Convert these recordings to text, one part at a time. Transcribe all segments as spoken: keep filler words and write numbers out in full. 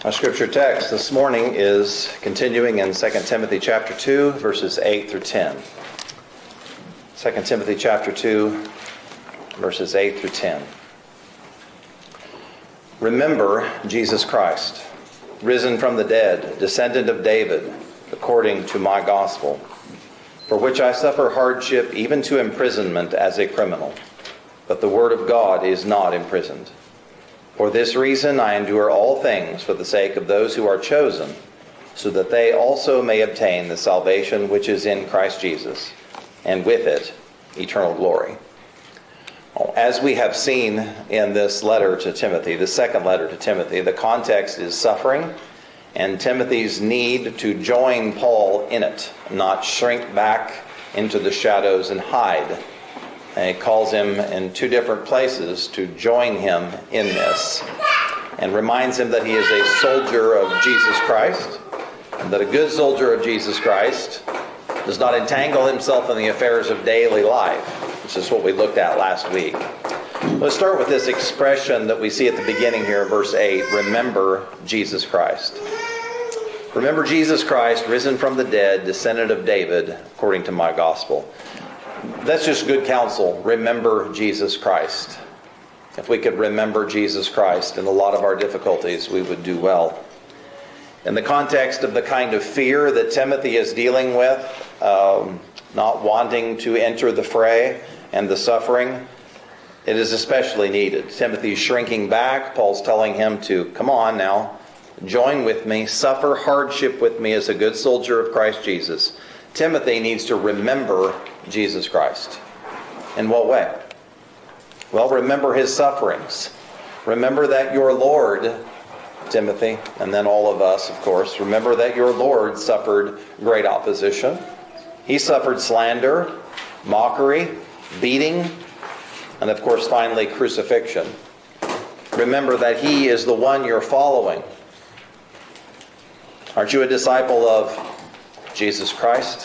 Our scripture text this morning is continuing in Second Timothy chapter two, verses eight through ten. Second Timothy chapter two, verses eight through ten. Remember Jesus Christ, risen from the dead, descendant of David, according to my gospel, for which I suffer hardship, even to imprisonment as a criminal. But the word of God is not imprisoned. For this reason I endure all things for the sake of those who are chosen, so that they also may obtain the salvation which is in Christ Jesus, and with it eternal glory. As we have seen in this letter to Timothy, the second letter to Timothy, the context is suffering and Timothy's need to join Paul in it, not shrink back into the shadows and hide. And he calls him in two different places to join him in this, and reminds him that he is a soldier of Jesus Christ, and that a good soldier of Jesus Christ does not entangle himself in the affairs of daily life, which is what we looked at last week. Let's start with this expression that we see at the beginning here, verse eight, remember Jesus Christ. Remember Jesus Christ, risen from the dead, descendant of David, according to my gospel. That's just good counsel. Remember Jesus Christ. If we could remember Jesus Christ in a lot of our difficulties, we would do well. In the context of the kind of fear that Timothy is dealing with, um, not wanting to enter the fray and the suffering, it is especially needed. Timothy's shrinking back. Paul's telling him to, come on now, join with me, suffer hardship with me as a good soldier of Christ Jesus. Timothy needs to remember Jesus Christ. In what way? Well, remember his sufferings. Remember that your Lord, Timothy, and then all of us, of course, remember that your Lord suffered great opposition. He suffered slander, mockery, beating, and of course, finally, crucifixion. Remember that he is the one you're following. Aren't you a disciple of Jesus Christ?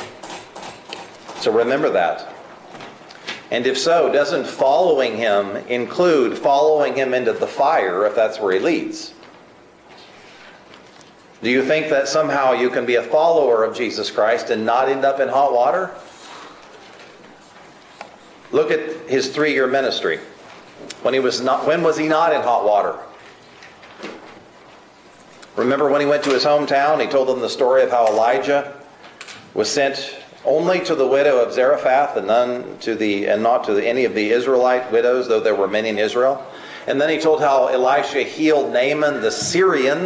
So remember that. And if so, doesn't following him include following him into the fire if that's where he leads? Do you think that somehow you can be a follower of Jesus Christ and not end up in hot water? Look at his three-year ministry. When he was not, when was he not in hot water? Remember when he went to his hometown, he told them the story of how Elijah was sent only to the widow of Zarephath and none to the and not to the, any of the Israelite widows, though there were many in Israel. And then he told how Elisha healed Naaman the Syrian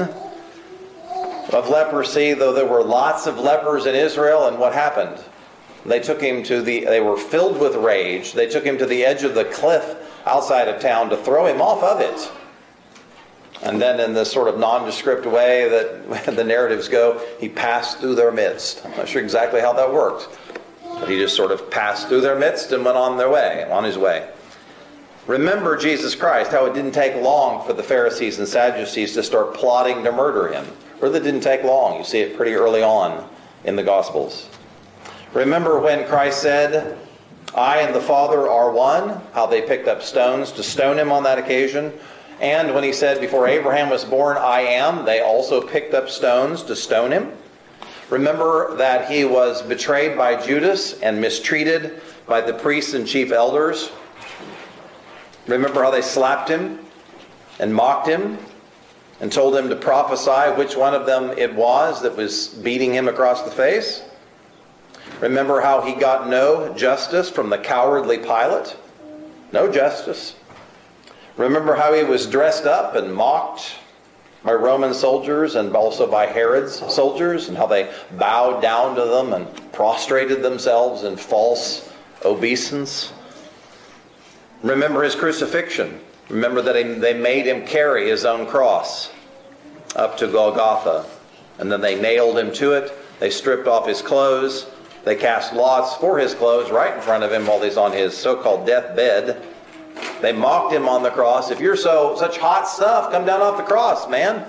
of leprosy, though there were lots of lepers in Israel. And what happened? They took him to the, they were filled with rage. They took him to the edge of the cliff outside of town to throw him off of it. And then in this sort of nondescript way that the narratives go, he passed through their midst. I'm not sure exactly how that worked. But he just sort of passed through their midst and went on their way, on his way. Remember Jesus Christ, how it didn't take long for the Pharisees and Sadducees to start plotting to murder him. Really didn't take long. You see it pretty early on in the Gospels. Remember when Christ said, I and the Father are one, how they picked up stones to stone him on that occasion. And when he said, before Abraham was born, I am, they also picked up stones to stone him. Remember that he was betrayed by Judas and mistreated by the priests and chief elders. Remember how they slapped him and mocked him and told him to prophesy which one of them it was that was beating him across the face. Remember how he got no justice from the cowardly Pilate? No justice. Remember how he was dressed up and mocked by Roman soldiers and also by Herod's soldiers, and how they bowed down to them and prostrated themselves in false obeisance? Remember his crucifixion. Remember that they made him carry his own cross up to Golgotha, and then they nailed him to it. They stripped off his clothes. They cast lots for his clothes right in front of him while he's on his so-called deathbed. They mocked him on the cross. If you're so such hot stuff, come down off the cross, man.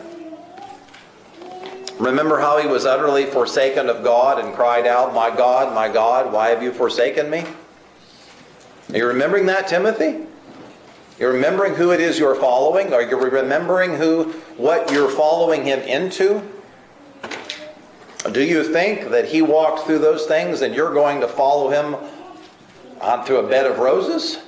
Remember how he was utterly forsaken of God and cried out, my God, my God, why have you forsaken me? Are you remembering that, Timothy? You're remembering who it is you're following? Are you remembering who, what you're following him into? Do you think that he walked through those things and you're going to follow him on through a bed of roses?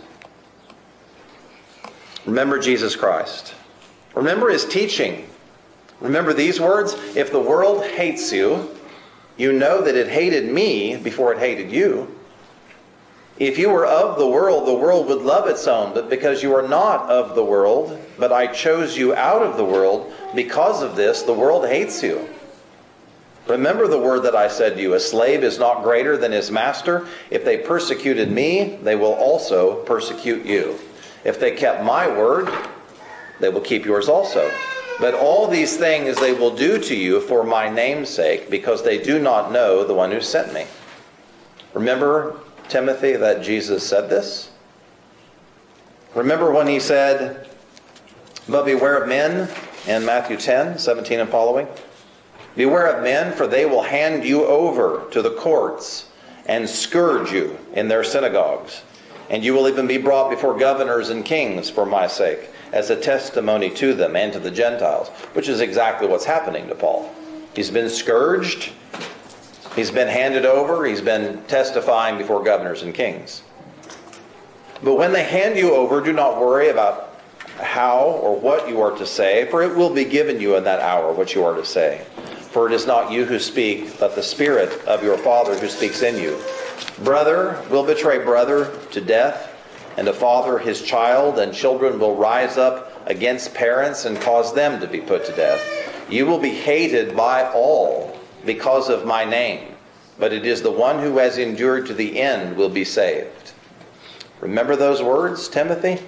Remember Jesus Christ. Remember his teaching. Remember these words: if the world hates you, you know that it hated me before it hated you. If you were of the world, the world would love its own. But because you are not of the world, but I chose you out of the world, because of this, the world hates you. Remember the word that I said to you: a slave is not greater than his master. If they persecuted me, they will also persecute you. If they kept my word, they will keep yours also. But all these things they will do to you for my name's sake, because they do not know the one who sent me. Remember, Timothy, that Jesus said this? Remember when he said, but beware of men, in Matthew ten, seventeen and following? Beware of men, for they will hand you over to the courts and scourge you in their synagogues. And you will even be brought before governors and kings for my sake, as a testimony to them and to the Gentiles, which is exactly what's happening to Paul. He's been scourged. He's been handed over. He's been testifying before governors and kings. But when they hand you over, do not worry about how or what you are to say, for it will be given you in that hour what you are to say. For it is not you who speak, but the Spirit of your Father who speaks in you. Brother will betray brother to death, and a father his child, and children will rise up against parents and cause them to be put to death. You will be hated by all because of my name, but it is the one who has endured to the end will be saved. Remember those words, Timothy?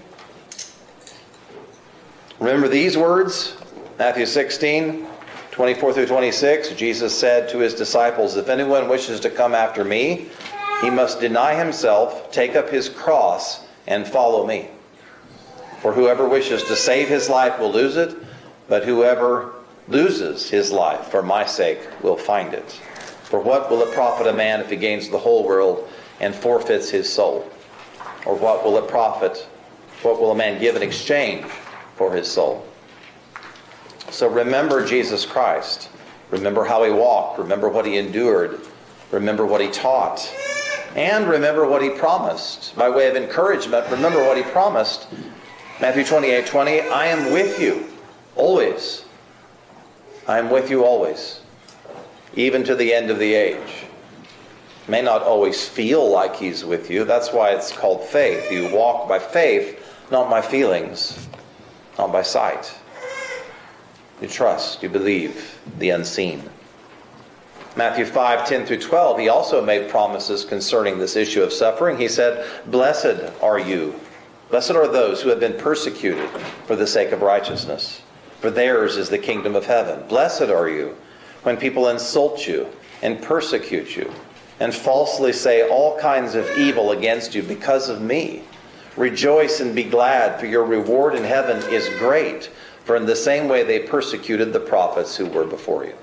Remember these words? Matthew sixteen, twenty-four through twenty-six, Jesus said to his disciples, if anyone wishes to come after me, he must deny himself, take up his cross, and follow me. For whoever wishes to save his life will lose it, but whoever loses his life for my sake will find it. For what will it profit a man if he gains the whole world and forfeits his soul? Or what will it profit, what will a man give in exchange for his soul? So remember Jesus Christ. Remember how he walked. Remember what he endured. Remember what he taught. And remember what he promised. By way of encouragement, remember what he promised. Matthew twenty-eight twenty, I am with you always. I am with you always, even to the end of the age. May not always feel like he's with you. That's why it's called faith. You walk by faith, not by feelings, not by sight. You trust, you believe the unseen. Matthew five ten through twelve, he also made promises concerning this issue of suffering. He said, blessed are you. Blessed are those who have been persecuted for the sake of righteousness, for theirs is the kingdom of heaven. Blessed are you when people insult you and persecute you and falsely say all kinds of evil against you because of me. Rejoice and be glad, for your reward in heaven is great. For in the same way they persecuted the prophets who were before you.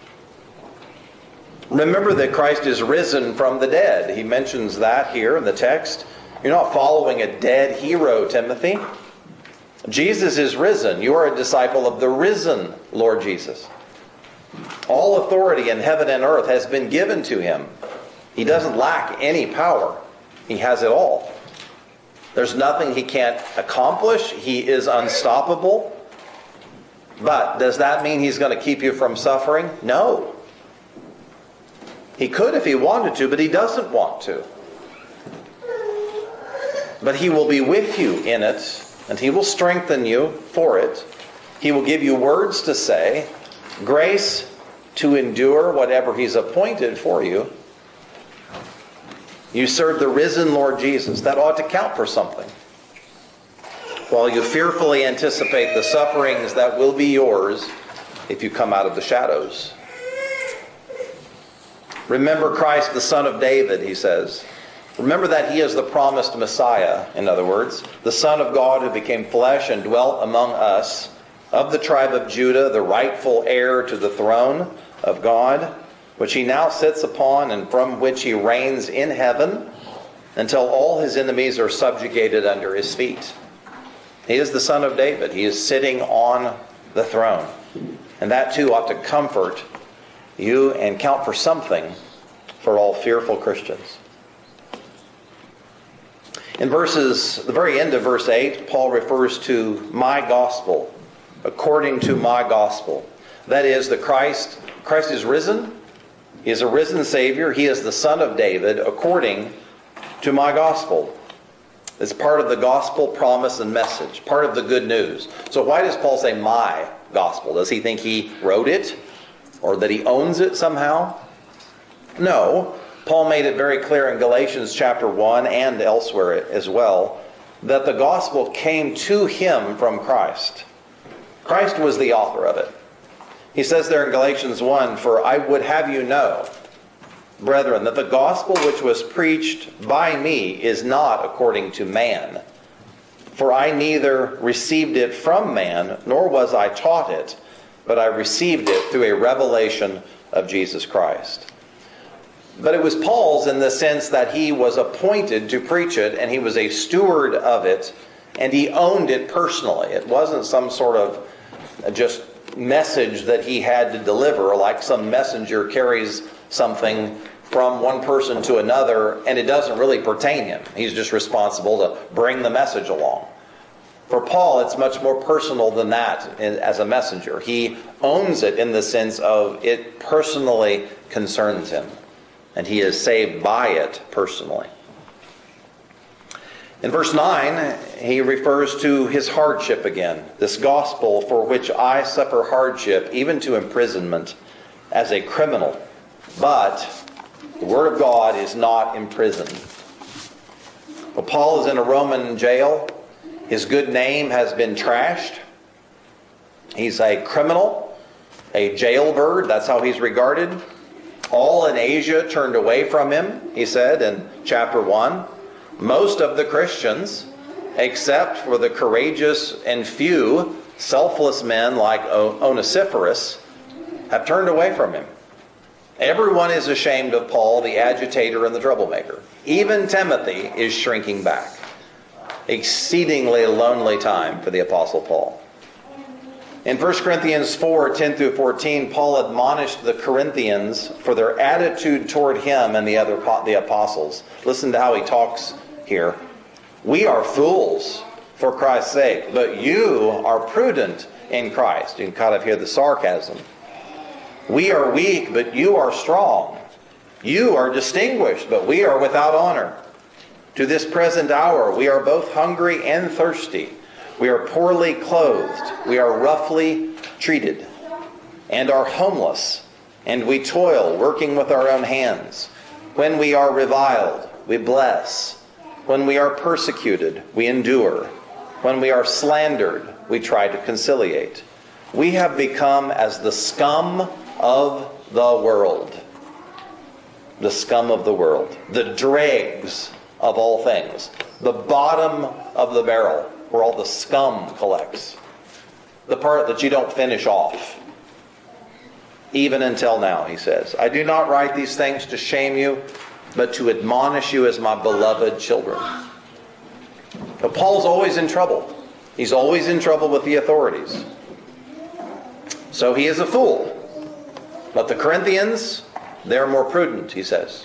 Remember that Christ is risen from the dead. He mentions that here in the text. You're not following a dead hero, Timothy. Jesus is risen. You are a disciple of the risen Lord Jesus. All authority in heaven and earth has been given to him. He doesn't lack any power. He has it all. There's nothing he can't accomplish. He is unstoppable. But does that mean he's going to keep you from suffering? No. He could if he wanted to, but he doesn't want to. But he will be with you in it, and he will strengthen you for it. He will give you words to say, grace to endure whatever he's appointed for you. You serve the risen Lord Jesus. That ought to count for something. While you fearfully anticipate the sufferings that will be yours if you come out of the shadows. Remember Christ, the Son of David, he says. Remember that he is the promised Messiah, in other words, the Son of God who became flesh and dwelt among us, of the tribe of Judah, the rightful heir to the throne of God, which he now sits upon and from which he reigns in heaven until all his enemies are subjugated under his feet. He is the Son of David. He is sitting on the throne. And that too ought to comfort you and count for something for all fearful Christians. In verses, the very end of verse eight, Paul refers to my gospel, according to my gospel. That is, the Christ, Christ is risen. He is a risen Savior. He is the Son of David, according to my gospel. It's part of the gospel promise and message, part of the good news. So why does Paul say my gospel? Does he think he wrote it or that he owns it somehow? No. Paul made it very clear in Galatians chapter one and elsewhere as well that the gospel came to him from Christ. Christ was the author of it. He says there in Galatians one, "For I would have you know, brethren, that the gospel which was preached by me is not according to man. For I neither received it from man, nor was I taught it, but I received it through a revelation of Jesus Christ." But it was Paul's in the sense that he was appointed to preach it, and he was a steward of it, and he owned it personally. It wasn't some sort of just message that he had to deliver, like some messenger carries something from one person to another, and it doesn't really pertain him. He's just responsible to bring the message along. For Paul, it's much more personal than that as a messenger. He owns it in the sense of it personally concerns him, and he is saved by it personally. In verse nine, he refers to his hardship again. This gospel for which I suffer hardship, even to imprisonment, as a criminal. But the Word of God is not imprisoned. Well, Paul is in a Roman jail. His good name has been trashed. He's a criminal, a jailbird. That's how he's regarded. All in Asia turned away from him, he said in chapter one. Most of the Christians, except for the courageous and few selfless men like Onesiphorus, have turned away from him. Everyone is ashamed of Paul, the agitator and the troublemaker. Even Timothy is shrinking back. Exceedingly lonely time for the Apostle Paul. In First Corinthians four, ten through fourteen, Paul admonished the Corinthians for their attitude toward him and the other the apostles. Listen to how he talks here. "We are fools for Christ's sake, but you are prudent in Christ." You can kind of hear the sarcasm. "We are weak, but you are strong. You are distinguished, but we are without honor. To this present hour we are both hungry and thirsty. We are poorly clothed. We are roughly treated, and are homeless. And we toil, working with our own hands. When we are reviled, we bless. When we are persecuted, we endure. When we are slandered, we try to conciliate. We have become as the scum of the world." The scum of the world. The dregs of all things. The bottom of the barrel, where all the scum collects. The part that you don't finish off. "Even until now," he says. "I do not write these things to shame you, but to admonish you as my beloved children." But Paul's always in trouble. He's always in trouble with the authorities. So he is a fool. But the Corinthians, they're more prudent, he says.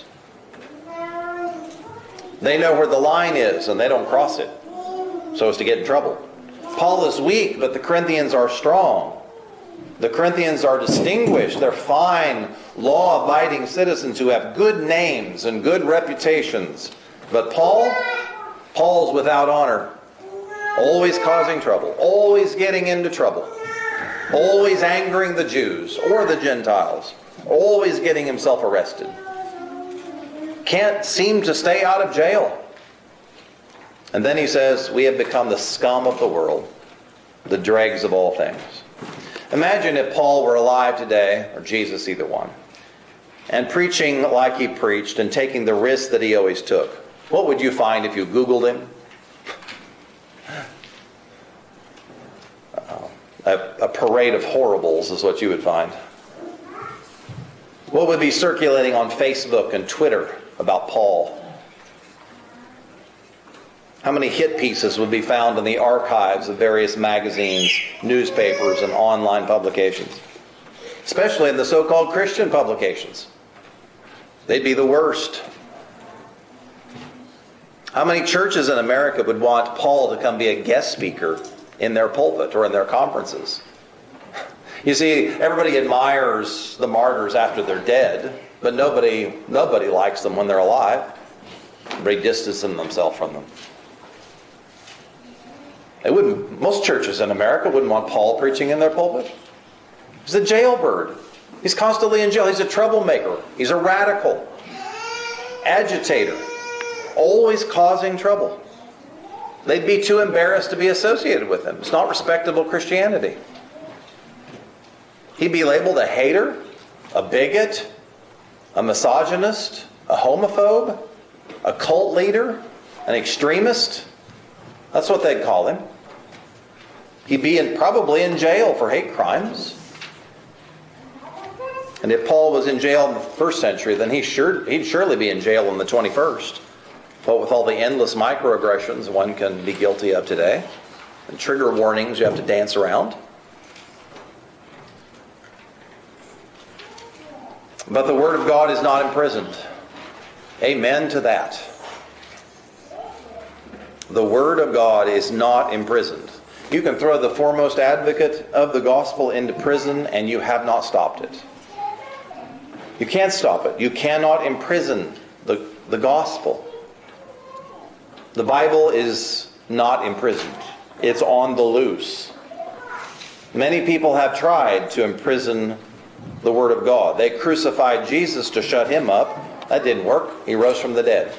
They know where the line is and they don't cross it so as to get in trouble. Paul is weak, but the Corinthians are strong. The Corinthians are distinguished. They're fine, law-abiding citizens who have good names and good reputations. But Paul, Paul's without honor. Always causing trouble. Always getting into trouble. Always angering the Jews or the Gentiles. Always getting himself arrested. Can't seem to stay out of jail. And then he says, "We have become the scum of the world, the dregs of all things." Imagine if Paul were alive today, or Jesus, either one, and preaching like he preached and taking the risks that he always took. What would you find if you Googled him? A, a parade of horribles is what you would find. What would be circulating on Facebook and Twitter about Paul? How many hit pieces would be found in the archives of various magazines, newspapers, and online publications? Especially in the so-called Christian publications. They'd be the worst. How many churches in America would want Paul to come be a guest speaker in their pulpit or in their conferences? You see, everybody admires the martyrs after they're dead, but nobody nobody likes them when they're alive. They distance themselves from them. They wouldn't. Most churches in America wouldn't want Paul preaching in their pulpit. He's a jailbird. He's constantly in jail. He's a troublemaker. He's a radical, agitator, always causing trouble. They'd be too embarrassed to be associated with him. It's not respectable Christianity. He'd be labeled a hater, a bigot, a misogynist, a homophobe, a cult leader, an extremist. That's what they'd call him. He'd be in, probably in jail for hate crimes. And if Paul was in jail in the first century, then he sure, he'd surely be in jail in the twenty-first. But with all the endless microaggressions one can be guilty of today, and trigger warnings you have to dance around. But the Word of God is not imprisoned. Amen to that. The Word of God is not imprisoned. You can throw the foremost advocate of the gospel into prison and you have not stopped it. You can't stop it. You cannot imprison the, the gospel. The Bible is not imprisoned. It's on the loose. Many people have tried to imprison the Word of God. They crucified Jesus to shut him up. That didn't work. He rose from the dead.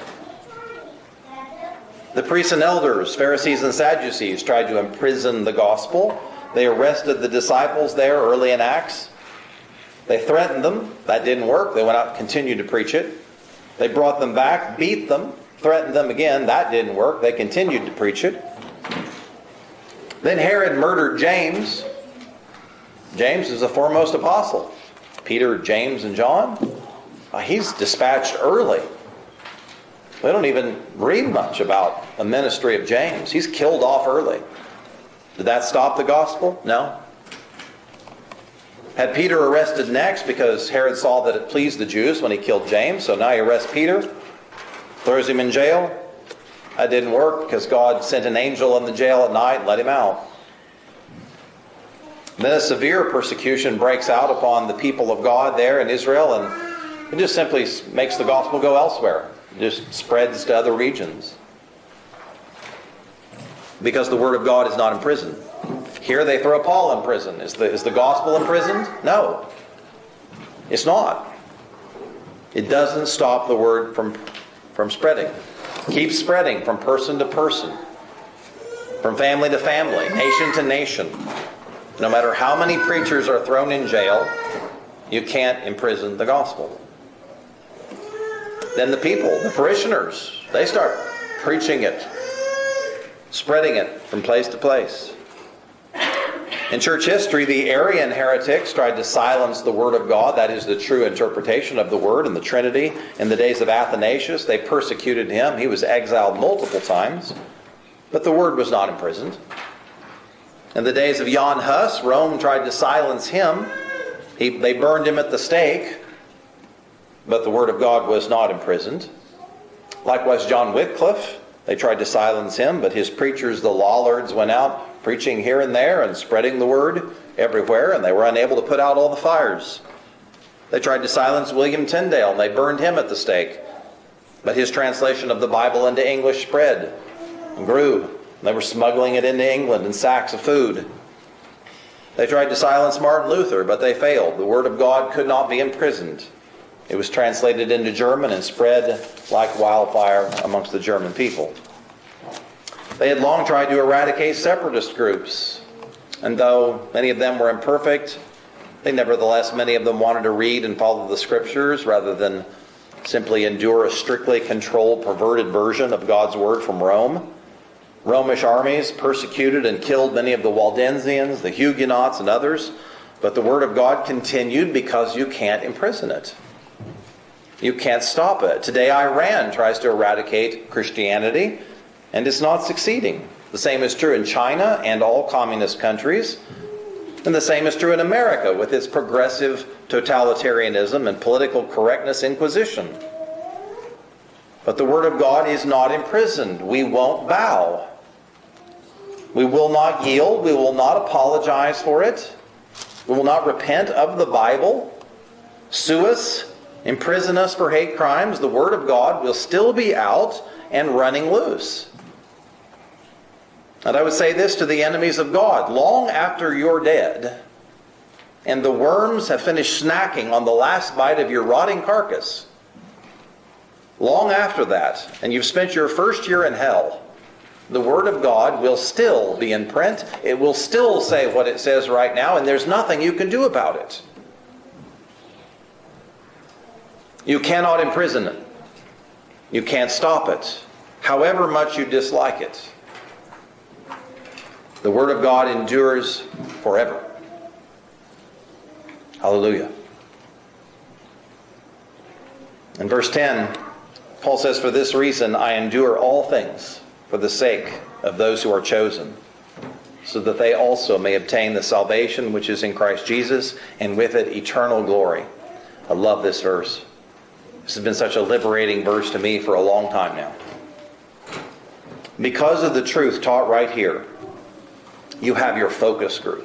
The priests and elders, Pharisees and Sadducees, tried to imprison the gospel. They arrested the disciples there early in Acts. They threatened them. That didn't work. They went out and continued to preach it. They brought them back, beat them, threatened them again. That didn't work. They continued to preach it. Then Herod murdered James. James is the foremost apostle. Peter, James, and John. He's dispatched early. We don't even read much about the ministry of James. He's killed off early. Did that stop the gospel? No. Had Peter arrested next because Herod saw that it pleased the Jews when he killed James, so now he arrests Peter, throws him in jail. That didn't work because God sent an angel in the jail at night and let him out. Then a severe persecution breaks out upon the people of God there in Israel, and it just simply makes the gospel go elsewhere. It just spreads to other regions. Because the Word of God is not imprisoned. Here they throw Paul in prison. Is the, is the gospel imprisoned? No. It's not. It doesn't stop the Word from, from spreading. Keeps spreading from person to person. From family to family. Nation to nation. No matter how many preachers are thrown in jail, you can't imprison the gospel. Then the people, the parishioners, they start preaching it, spreading it from place to place. In church history, the Arian heretics tried to silence the Word of God, that is the true interpretation of the Word and the Trinity. In the days of Athanasius, they persecuted him. He was exiled multiple times, but the Word was not imprisoned. In the days of Jan Hus, Rome tried to silence him. He, they burned him at the stake, but the Word of God was not imprisoned. Likewise, John Wycliffe, they tried to silence him, but his preachers, the Lollards, went out preaching here and there and spreading the Word everywhere, and they were unable to put out all the fires. They tried to silence William Tyndale, and they burned him at the stake. But his translation of the Bible into English spread and grew. They were smuggling it into England in sacks of food. They tried to silence Martin Luther, but they failed. The Word of God could not be imprisoned. It was translated into German and spread like wildfire amongst the German people. They had long tried to eradicate separatist groups. And though many of them were imperfect, they nevertheless, many of them wanted to read and follow the Scriptures rather than simply endure a strictly controlled, perverted version of God's Word from Rome. Romish armies persecuted and killed many of the Waldensians, the Huguenots, and others. But the Word of God continued because you can't imprison it. You can't stop it. Today Iran tries to eradicate Christianity. and it's not succeeding. The same is true in China and all communist countries. And the same is true in America with its progressive totalitarianism and political correctness inquisition. But the Word of God is not imprisoned. We won't bow. We will not yield. We will not apologize for it. We will not repent of the Bible, sue us, imprison us for hate crimes. The Word of God will still be out and running loose. And I would say this to the enemies of God: long after you're dead and the worms have finished snacking on the last bite of your rotting carcass, long after that, and you've spent your first year in hell, the Word of God will still be in print. It will still say what it says right now, and there's nothing you can do about it. You cannot imprison it. You can't stop it, however much you dislike it. The Word of God endures forever. Hallelujah. In verse ten, Paul says, "For this reason I endure all things for the sake of those who are chosen, so that they also may obtain the salvation which is in Christ Jesus, and with it eternal glory." I love this verse. This has been such a liberating verse to me for a long time now. Because of the truth taught right here, you have your focus group.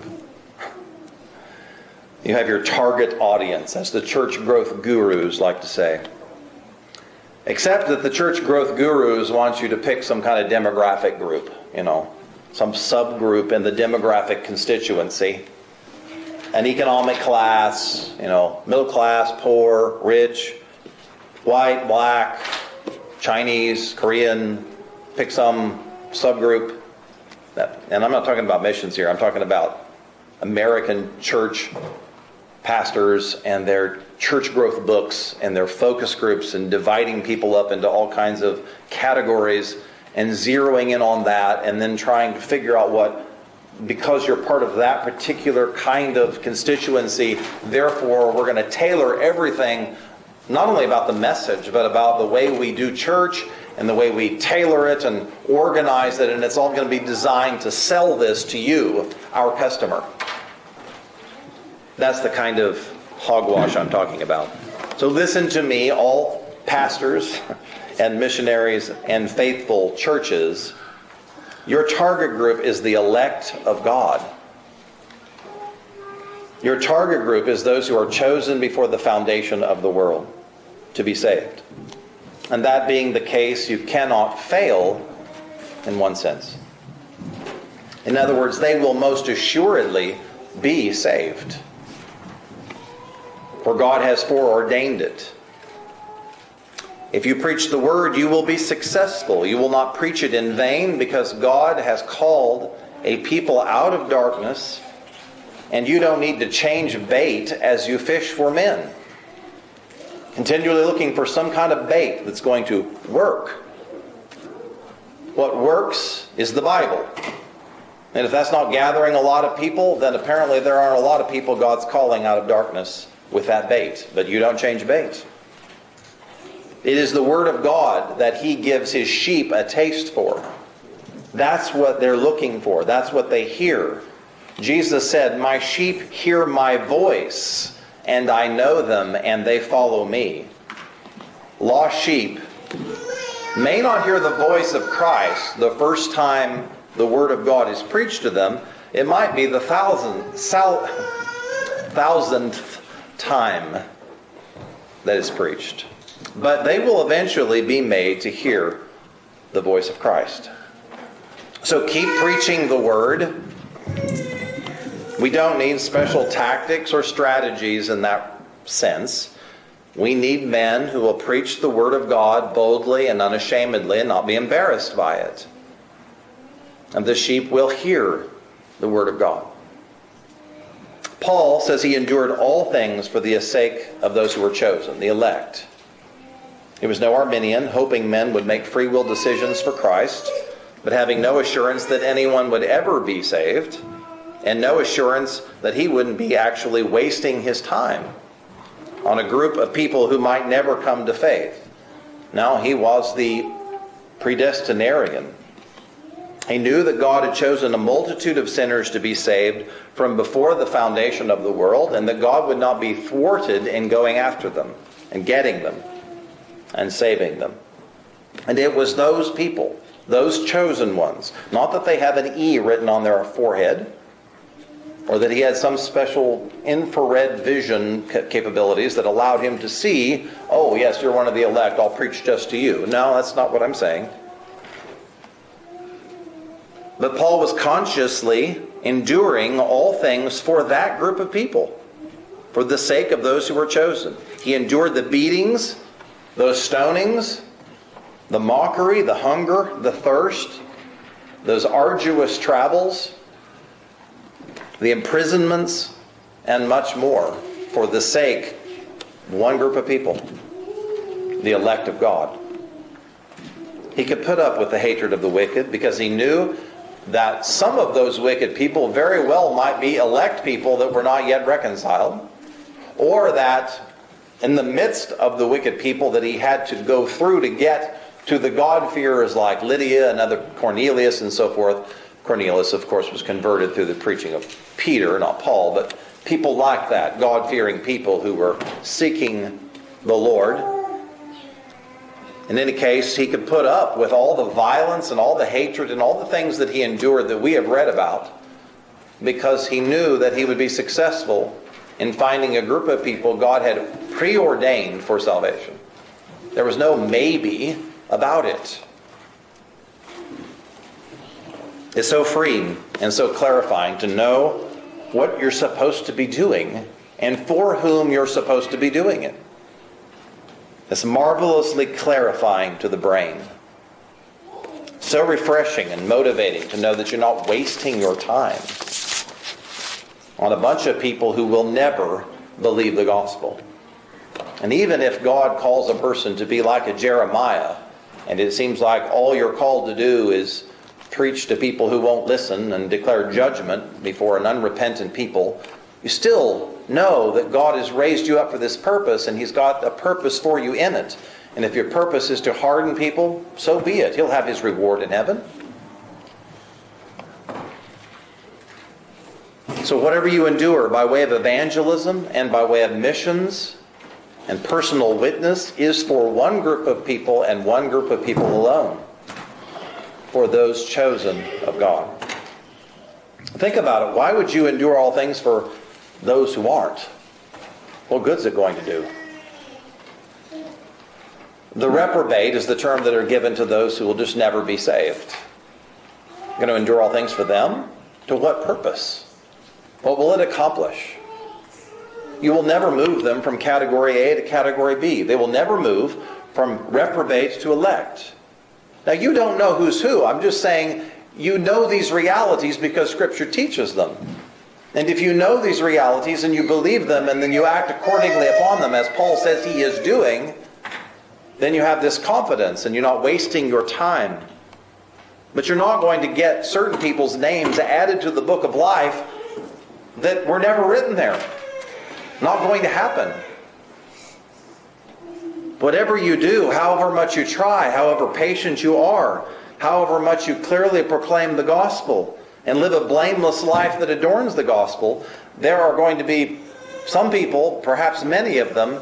You have your target audience, as the church growth gurus like to say. Except that the church growth gurus want you to pick some kind of demographic group, you know, some subgroup in the demographic constituency. An economic class, you know, middle class, poor, rich, white, black, Chinese, Korean, pick some subgroup. And I'm not talking about missions here. I'm talking about American church pastors and their church growth books and their focus groups, and dividing people up into all kinds of categories and zeroing in on that, and then trying to figure out what, because you're part of that particular kind of constituency, therefore we're going to tailor everything, not only about the message, but about the way we do church and the way we tailor it and organize it, and it's all going to be designed to sell this to you, our customer. That's the kind of hogwash I'm talking about. So listen to me, all pastors and missionaries and faithful churches. Your target group is the elect of God. Your target group is those who are chosen before the foundation of the world to be saved. And that being the case, you cannot fail in one sense. In other words, they will most assuredly be saved. For God has foreordained it. If you preach the word, you will be successful. You will not preach it in vain, because God has called a people out of darkness, and you don't need to change bait as you fish for men. Continually looking for some kind of bait that's going to work. What works is the Bible. And if that's not gathering a lot of people, then apparently there aren't a lot of people God's calling out of darkness with that bait. But you don't change bait. It is the Word of God that He gives His sheep a taste for. That's what they're looking for. That's what they hear. Jesus said, "My sheep hear my voice, and I know them, and they follow me." Lost sheep may not hear the voice of Christ the first time the Word of God is preached to them. It might be the thousand, sal, thousandth time that is preached. But they will eventually be made to hear the voice of Christ. So keep preaching the Word. We don't need special tactics or strategies in that sense. We need men who will preach the Word of God boldly and unashamedly and not be embarrassed by it. And the sheep will hear the Word of God. Paul says he endured all things for the sake of those who were chosen, the elect. He was no Arminian, hoping men would make free will decisions for Christ, but having no assurance that anyone would ever be saved, and no assurance that he wouldn't be actually wasting his time on a group of people who might never come to faith. No, he was the predestinarian. He knew that God had chosen a multitude of sinners to be saved from before the foundation of the world, and that God would not be thwarted in going after them and getting them and saving them. And it was those people, those chosen ones, not that they have an E written on their forehead, or that he had some special infrared vision capabilities that allowed him to see, oh yes, you're one of the elect, I'll preach just to you. No, that's not what I'm saying. But Paul was consciously enduring all things for that group of people, for the sake of those who were chosen. He endured the beatings, those stonings, the mockery, the hunger, the thirst, those arduous travels, the imprisonments, and much more for the sake of one group of people, the elect of God. He could put up with the hatred of the wicked because he knew that some of those wicked people very well might be elect people that were not yet reconciled, or that in the midst of the wicked people that he had to go through to get to the God-fearers like Lydia and other Cornelius and so forth. Cornelius, of course, was converted through the preaching of Peter, not Paul, but people like that, God-fearing people who were seeking the Lord. In any case, he could put up with all the violence and all the hatred and all the things that he endured that we have read about because he knew that he would be successful in finding a group of people God had preordained for salvation. There was no maybe about it. It's so freeing and so clarifying to know what you're supposed to be doing and for whom you're supposed to be doing it. It's marvelously clarifying to the brain. So refreshing and motivating to know that you're not wasting your time on a bunch of people who will never believe the gospel. And even if God calls a person to be like a Jeremiah, and it seems like all you're called to do is preach to people who won't listen and declare judgment before an unrepentant people, you still know that God has raised you up for this purpose, and He's got a purpose for you in it. And if your purpose is to harden people, so be it. He'll have His reward in heaven. So whatever you endure by way of evangelism and by way of missions and personal witness is for one group of people and one group of people alone. For those chosen of God. Think about it. Why would you endure all things for those who aren't? What good's it going to do? The reprobate is the term that are given to those who will just never be saved. You're going to endure all things for them? To what purpose? What will it accomplish? You will never move them from category A to category B. They will never move from reprobate to elect. Now, you don't know who's who. I'm just saying you know these realities because Scripture teaches them. And if you know these realities and you believe them and then you act accordingly upon them, as Paul says he is doing, then you have this confidence and you're not wasting your time. But you're not going to get certain people's names added to the book of life that were never written there. Not going to happen. Whatever you do, however much you try, however patient you are, however much you clearly proclaim the gospel and live a blameless life that adorns the gospel, there are going to be some people, perhaps many of them,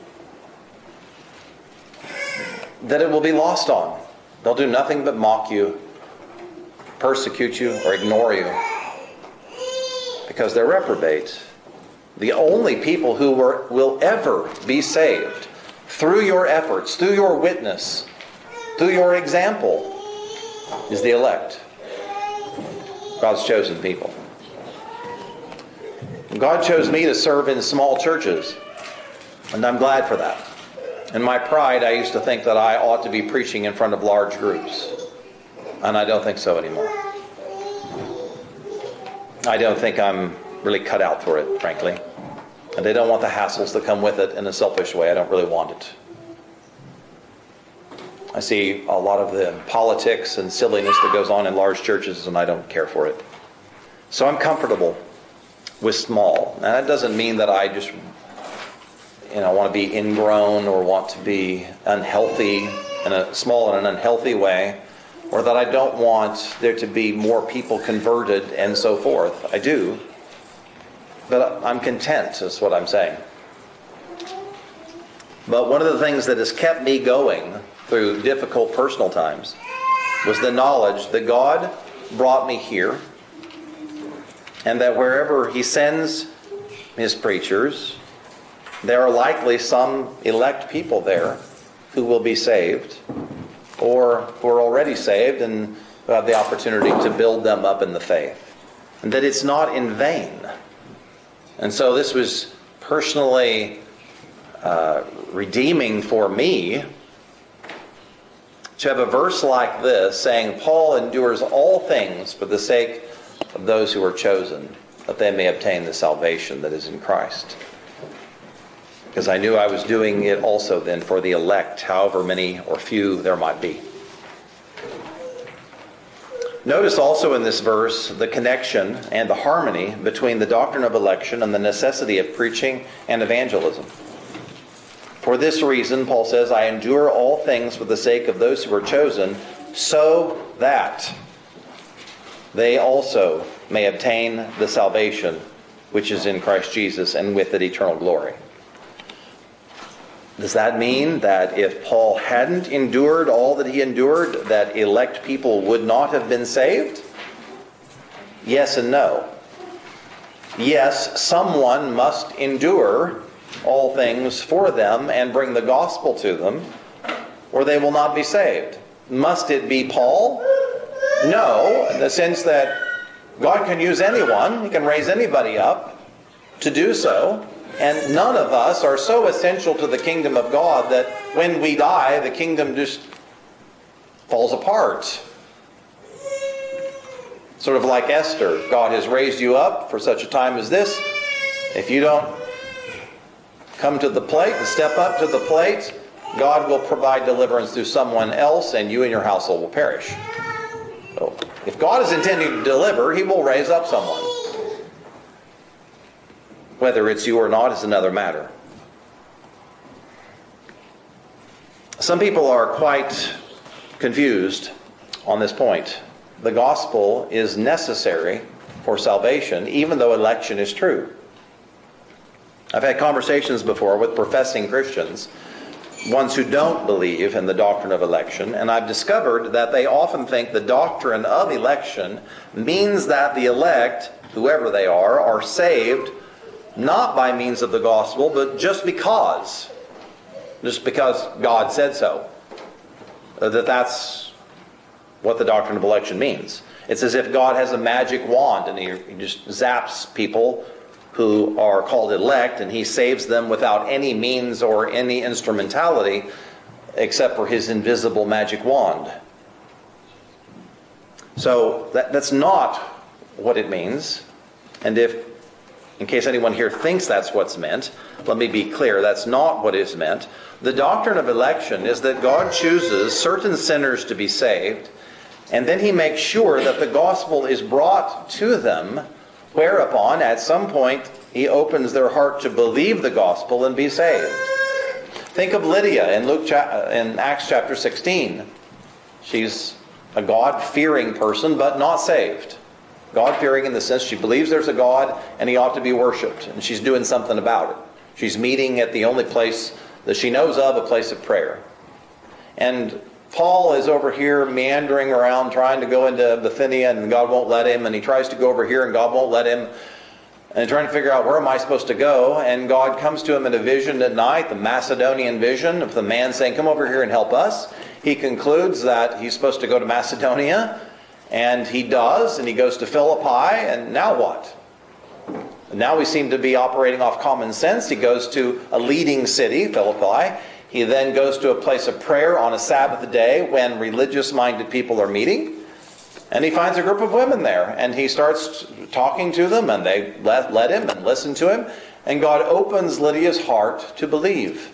that it will be lost on. They'll do nothing but mock you, persecute you, or ignore you because they're reprobate. The only people who were, will ever be saved through your efforts, through your witness, through your example, is the elect. God's chosen people. God chose me to serve in small churches, and I'm glad for that. In my pride, I used to think that I ought to be preaching in front of large groups, and I don't think so anymore. I don't think I'm really cut out for it, frankly. And they don't want the hassles that come with it in a selfish way. I don't really want it. I see a lot of the politics and silliness that goes on in large churches, and I don't care for it. So I'm comfortable with small. Now that doesn't mean that I just, you know, want to be ingrown or want to be unhealthy in a small in an unhealthy way. or that I don't want there to be more people converted and so forth. I do. But I'm content, is what I'm saying. But one of the things that has kept me going through difficult personal times was the knowledge that God brought me here, and that wherever He sends His preachers, there are likely some elect people there who will be saved, or who are already saved and who have the opportunity to build them up in the faith. And that it's not in vain. And so this was personally uh, redeeming for me to have a verse like this saying, Paul endures all things for the sake of those who are chosen, that they may obtain the salvation that is in Christ. Because I knew I was doing it also then for the elect, however many or few there might be. Notice also in this verse the connection and the harmony between the doctrine of election and the necessity of preaching and evangelism. For this reason, Paul says, I endure all things for the sake of those who are chosen, so that they also may obtain the salvation which is in Christ Jesus, and with it eternal glory. Does that mean that if Paul hadn't endured all that he endured, that elect people would not have been saved? Yes and no. Yes, someone must endure all things for them and bring the gospel to them, or they will not be saved. Must it be Paul? No, in the sense that God can use anyone. He can raise anybody up to do so. And none of us are so essential to the kingdom of God that when we die, the kingdom just falls apart. Sort of like Esther. God has raised you up for such a time as this. If you don't come to the plate and step up to the plate, God will provide deliverance through someone else, and you and your household will perish. So, if God is intending to deliver, He will raise up someone. Whether it's you or not is another matter. Some people are quite confused on this point. The gospel is necessary for salvation, even though election is true. I've had conversations before with professing Christians, ones who don't believe in the doctrine of election, and I've discovered that they often think the doctrine of election means that the elect, whoever they are, are saved not by means of the gospel, but just because. Just because God said so. That that's what the doctrine of election means. It's as if God has a magic wand and He, he just zaps people who are called elect, and He saves them without any means or any instrumentality except for His invisible magic wand. So that, that's not what it means. And if In case anyone here thinks that's what's meant, let me be clear, that's not what is meant. The doctrine of election is that God chooses certain sinners to be saved, and then He makes sure that the gospel is brought to them, whereupon at some point He opens their heart to believe the gospel and be saved. Think of Lydia in Luke in Acts chapter sixteen. She's a God-fearing person, but not saved. God-fearing in the sense she believes there's a God and He ought to be worshipped. And she's doing something about it. She's meeting at the only place that she knows of, a place of prayer. And Paul is over here meandering around trying to go into Bithynia, and God won't let him. And he tries to go over here and God won't let him. And trying to figure out, where am I supposed to go? And God comes to him in a vision at night, the Macedonian vision of the man saying, come over here and help us. He concludes that he's supposed to go to Macedonia. And he does, and he goes to Philippi, and now what? And now we seem to be operating off common sense. He goes to a leading city, Philippi. He then goes to a place of prayer on a Sabbath day when religious-minded people are meeting. And he finds a group of women there, and he starts talking to them, and they let, let him and listen to him. And God opens Lydia's heart to believe.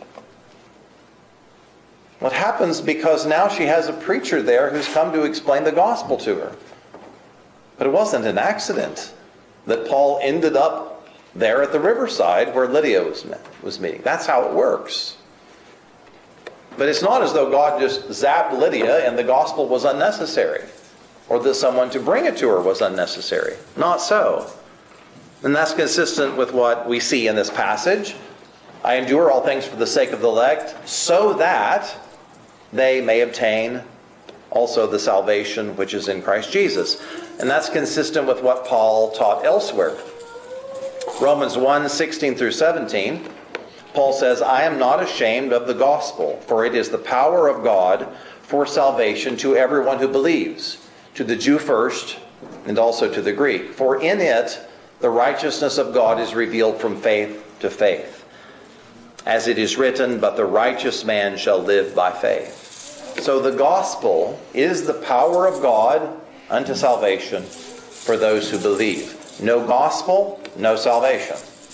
What happens because now she has a preacher there who's come to explain the gospel to her. But it wasn't an accident that Paul ended up there at the riverside where Lydia was, was meeting. That's how it works. But it's not as though God just zapped Lydia and the gospel was unnecessary, or that someone to bring it to her was unnecessary. Not so. And that's consistent with what we see in this passage. I endure all things for the sake of the elect, so that they may obtain also the salvation which is in Christ Jesus. And that's consistent with what Paul taught elsewhere. Romans one, sixteen through seventeen, Paul says, I am not ashamed of the gospel, for it is the power of God for salvation to everyone who believes, to the Jew first, and also to the Greek. For in it the righteousness of God is revealed from faith to faith. As it is written, but the righteous man shall live by faith. So the gospel is the power of God unto salvation for those who believe. No gospel, no salvation.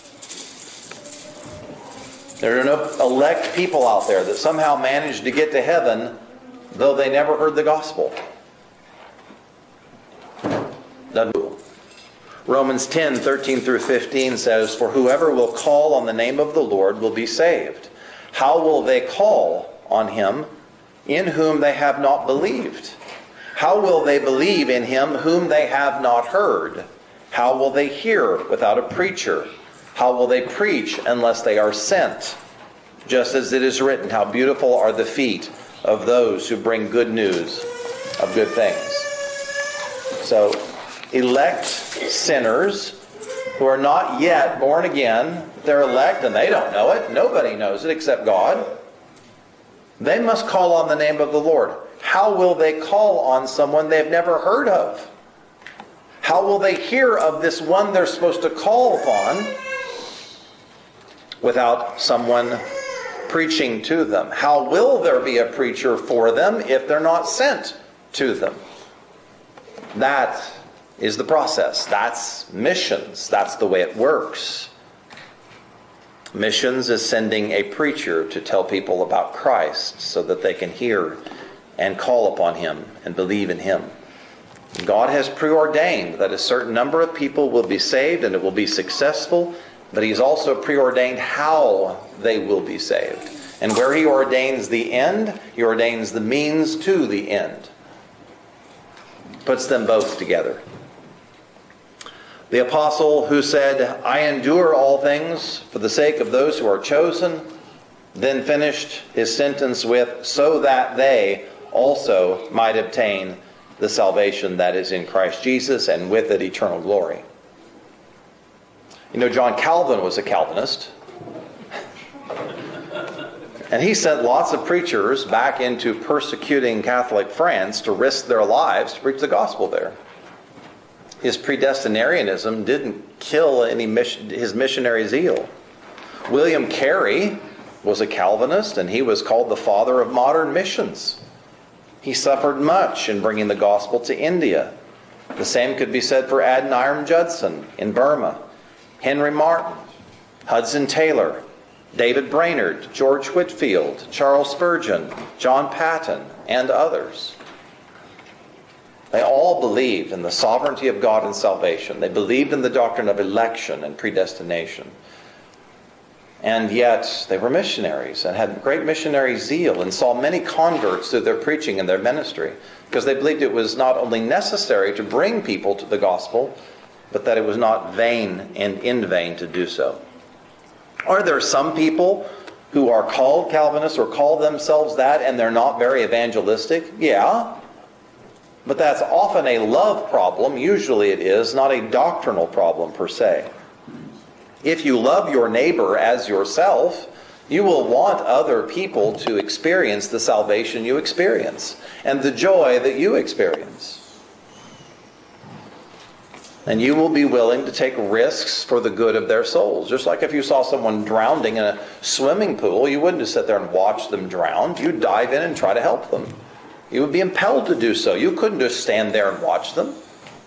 There are no elect people out there that somehow managed to get to heaven though they never heard the gospel. Romans ten, thirteen through fifteen says, for whoever will call on the name of the Lord will be saved. How will they call on him in whom they have not believed? How will they believe in him whom they have not heard? How will they hear without a preacher? How will they preach unless they are sent? Just as it is written, how beautiful are the feet of those who bring good news of good things. So, elect sinners who are not yet born again, they're elect and they don't know it. Nobody knows it except God. They must call on the name of the Lord. How will they call on someone they've never heard of? How will they hear of this one they're supposed to call upon without someone preaching to them? How will there be a preacher for them if they're not sent to them? That is the process. That's missions. That's the way it works. Missions is sending a preacher to tell people about Christ so that they can hear and call upon him and believe in him. God has preordained that a certain number of people will be saved and it will be successful, but he's also preordained how they will be saved. And where he ordains the end, he ordains the means to the end. Puts them both together. The apostle who said, I endure all things for the sake of those who are chosen, then finished his sentence with, so that they also might obtain the salvation that is in Christ Jesus, and with it eternal glory. You know, John Calvin was a Calvinist. And he sent lots of preachers back into persecuting Catholic France to risk their lives to preach the gospel there. His predestinarianism didn't kill any mission, his missionary zeal. William Carey was a Calvinist, and he was called the father of modern missions. He suffered much in bringing the gospel to India. The same could be said for Adoniram Judson in Burma, Henry Martin, Hudson Taylor, David Brainerd, George Whitefield, Charles Spurgeon, John Paton, and others. They all believed in the sovereignty of God and salvation. They believed in the doctrine of election and predestination. And yet they were missionaries and had great missionary zeal and saw many converts through their preaching and their ministry, because they believed it was not only necessary to bring people to the gospel, but that it was not vain and in vain to do so. Are there some people who are called Calvinists or call themselves that and they're not very evangelistic? Yeah. But that's often a love problem. Usually it is, not a doctrinal problem per se. If you love your neighbor as yourself, you will want other people to experience the salvation you experience and the joy that you experience. And you will be willing to take risks for the good of their souls. Just like if you saw someone drowning in a swimming pool, you wouldn't just sit there and watch them drown. You'd dive in and try to help them. You would be impelled to do so. You couldn't just stand there and watch them.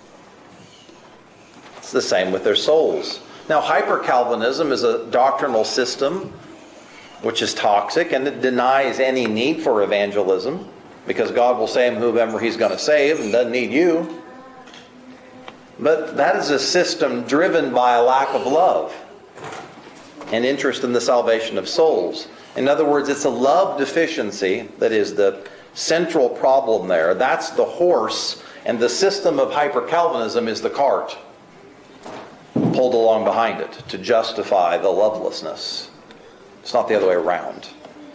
It's the same with their souls. Now, hyper-Calvinism is a doctrinal system which is toxic, and it denies any need for evangelism, because God will save whomever he's going to save and doesn't need you. But that is a system driven by a lack of love and interest in the salvation of souls. In other words, it's a love deficiency that is the central problem there. That's the horse, and the system of hyper-Calvinism is the cart pulled along behind it to justify the lovelessness. It's not the other way around.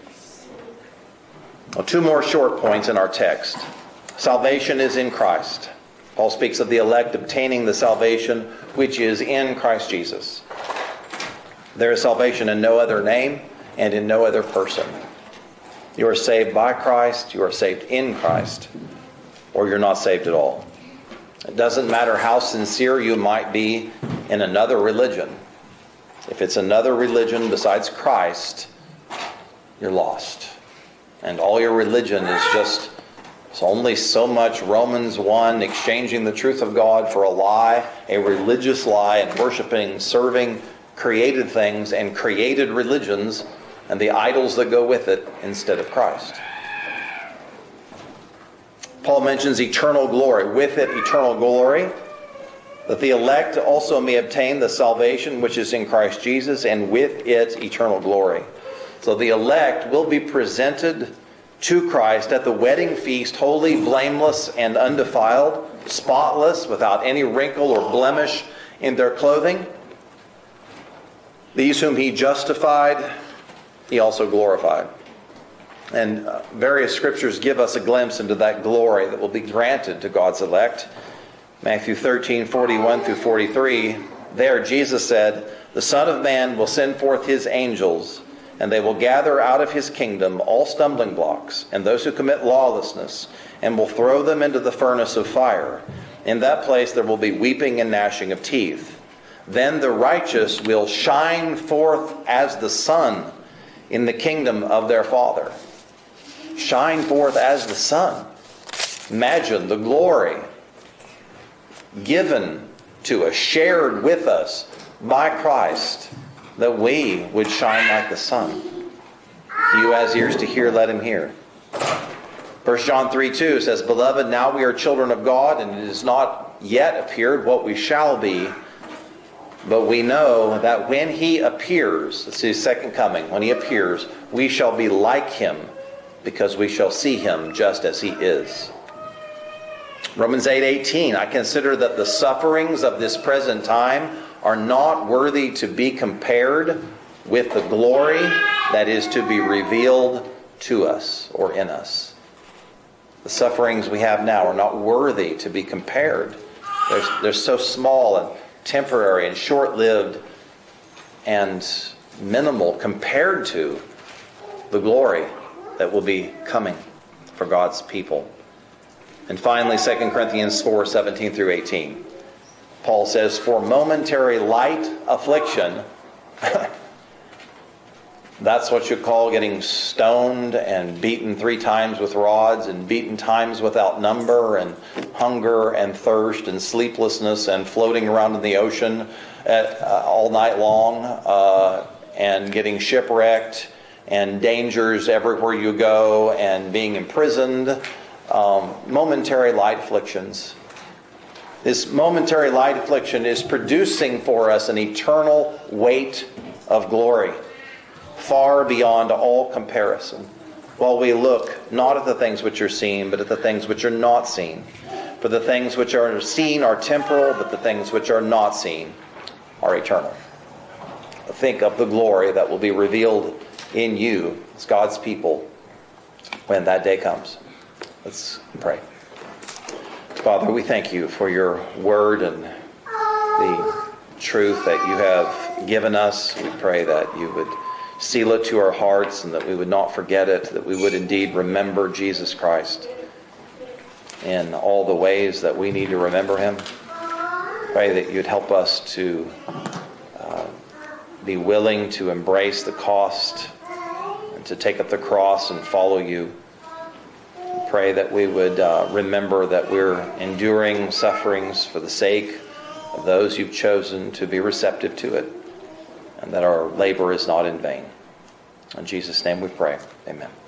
Well, two more short points in our text. Salvation is in Christ. Paul speaks of the elect obtaining the salvation which is in Christ Jesus. There is salvation in no other name and in no other person. You are saved by Christ, you are saved in Christ, or you're not saved at all. It doesn't matter how sincere you might be in another religion. If it's another religion besides Christ, you're lost. And all your religion is just it's only so much Romans one, exchanging the truth of God for a lie, a religious lie, and worshiping, serving created things and created religions and the idols that go with it instead of Christ. Paul mentions eternal glory. With it, eternal glory, that the elect also may obtain the salvation which is in Christ Jesus, and with it, eternal glory. So the elect will be presented to Christ at the wedding feast, holy, blameless, and undefiled, spotless, without any wrinkle or blemish in their clothing. These whom he justified, he also glorified. And uh, various scriptures give us a glimpse into that glory that will be granted to God's elect. Matthew thirteen, forty-one through forty-three, there Jesus said, "The Son of Man will send forth his angels, and they will gather out of his kingdom all stumbling blocks, and those who commit lawlessness, and will throw them into the furnace of fire. In that place there will be weeping and gnashing of teeth. Then the righteous will shine forth as the sun in the kingdom of their Father." Shine forth as the sun. Imagine the glory given to us, shared with us by Christ, that we would shine like the sun. He who has ears to hear, let him hear. First John three two says, "Beloved, now we are children of God, and it has not yet appeared what we shall be. But we know that when he appears," it's his second coming, when he appears, "we shall be like him, because we shall see him just as he is." Romans eight eighteen, "I consider that the sufferings of this present time are not worthy to be compared with the glory that is to be revealed to us," or in us. The sufferings we have now are not worthy to be compared. They're, they're so small and temporary and short-lived and minimal compared to the glory that will be coming for God's people. And finally, Second Corinthians four, seventeen through eighteen. Paul says, "For momentary light affliction," that's what you call getting stoned and beaten three times with rods and beaten times without number, and hunger and thirst and sleeplessness and floating around in the ocean at, uh, all night long, uh, and getting shipwrecked and dangers everywhere you go and being imprisoned. Um, momentary light afflictions. This momentary light affliction is producing for us an eternal weight of glory, far beyond all comparison, while we look not at the things which are seen, but at the things which are not seen. For the things which are seen are temporal, but the things which are not seen are eternal. Think of the glory that will be revealed in you as God's people when that day comes. Let's pray. Father, we thank you for your word and the truth that you have given us. We pray that you would seal it to our hearts and that we would not forget it, that we would indeed remember Jesus Christ in all the ways that we need to remember him. Pray that you'd help us to uh, be willing to embrace the cost and to take up the cross and follow you. Pray that we would uh, remember that we're enduring sufferings for the sake of those you've chosen to be receptive to it, and that our labor is not in vain. In Jesus' name we pray. Amen.